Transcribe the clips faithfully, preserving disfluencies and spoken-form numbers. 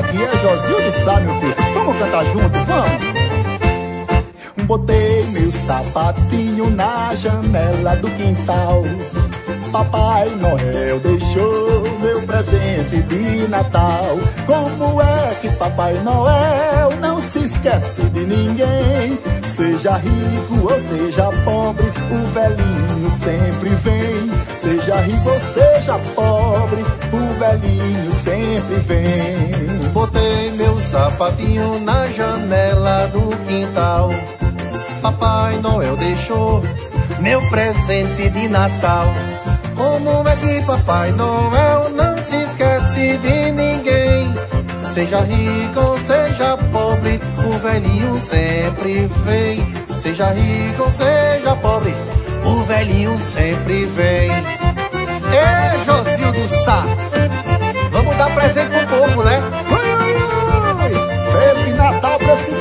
Aqui é Josildo Sá, meu filho. Vamos cantar junto, vamos. Botei meu sapatinho na janela do quintal. Papai Noel deixou meu presente de Natal. Como é que Papai Noel não se esquece de ninguém? Seja rico ou seja pobre, o velhinho sempre vem. Seja rico ou seja pobre, o velhinho sempre vem. Botei meu sapatinho na janela do quintal. Papai Noel deixou meu presente de Natal. Como é que Papai Noel não se esquece de ninguém? Seja rico ou seja pobre, o velhinho sempre vem. Seja rico ou seja pobre, o velhinho sempre vem. Ê, Josildo Sá, vamos dar presente pro povo, né? Ui, ui, ui. Feliz Natal pra esse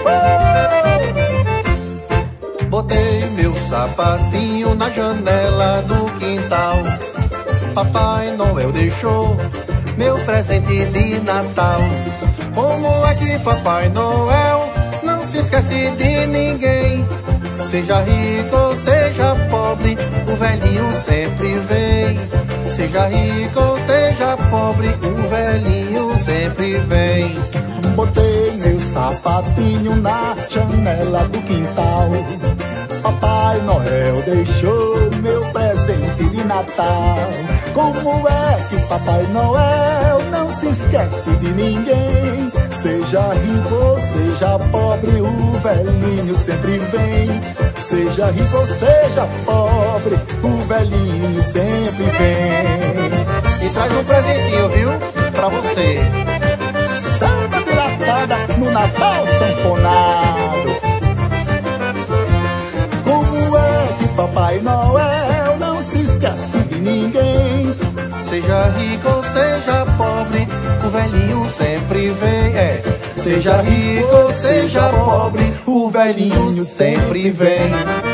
povo! Botei meu sapatinho na janela do quintal. Papai Noel deixou meu presente de Natal. Como é que Papai Noel não se esquece de ninguém? Seja rico ou seja pobre, o velhinho sempre vem. Seja rico ou seja pobre, o velhinho sempre vem. Botei meu sapatinho na janela do quintal. Papai Noel deixou meu presente de Natal. Como é que Papai Noel não se esquece de ninguém? Seja rico ou seja pobre, o velhinho sempre vem. Seja rico ou seja pobre, o velhinho sempre vem. E traz um presentinho, viu? Pra você. Samba de latada no Natal sanfonado. Como é que Papai Noel não se esquece de ninguém? Seja rico ou seja pobre, o velhinho sempre vem. É, seja rico ou seja pobre, o velhinho sempre vem.